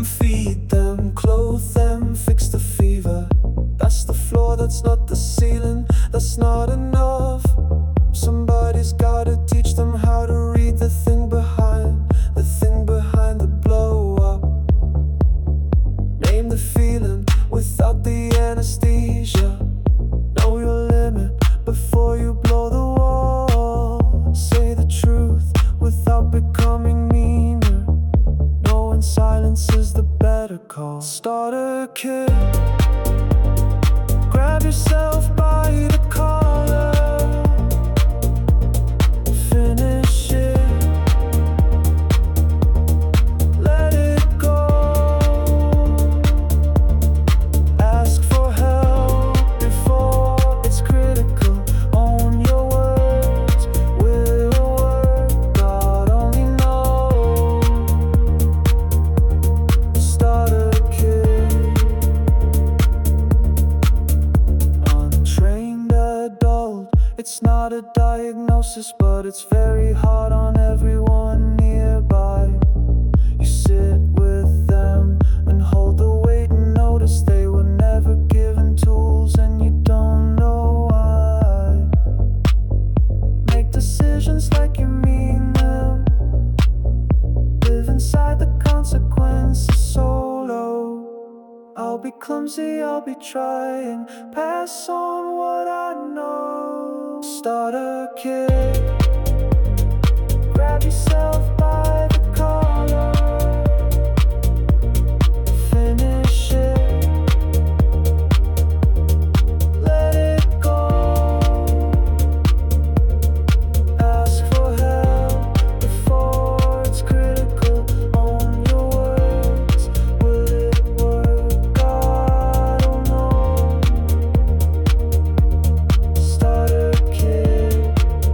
feed them, clothe them, fix the fever. That's the floor, that's not the ceiling, that's not enough. Somebody's gotta teach them how to read the thing behind the blow up. Name the feeling without the anesthesia. Know your limit before you blow the wall. Say the truth without becoming meaner. Knowing silence is the better call. Start a kid, grab yourself by the collar. Finish it, let it go. Ask for help before it's critical. Own your words, will it work? God only knows. Start a kid, untrained adult. It's not a diagnosis, but it's very hard on everyone nearby. You sit with them and hold the weight and notice they were never given tools, and you don't know why. Make decisions like you mean them. Live inside the consequences solo. I'll be clumsy, I'll be trying. Pass on what I know. Start a kid, grab yourself by the collar. Finish it, let it go. Ask for help before it's critical. Own your words, will it work? I don't know. Start a kid,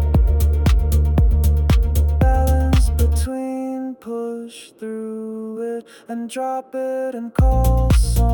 balance between push through it and drop it and call someone.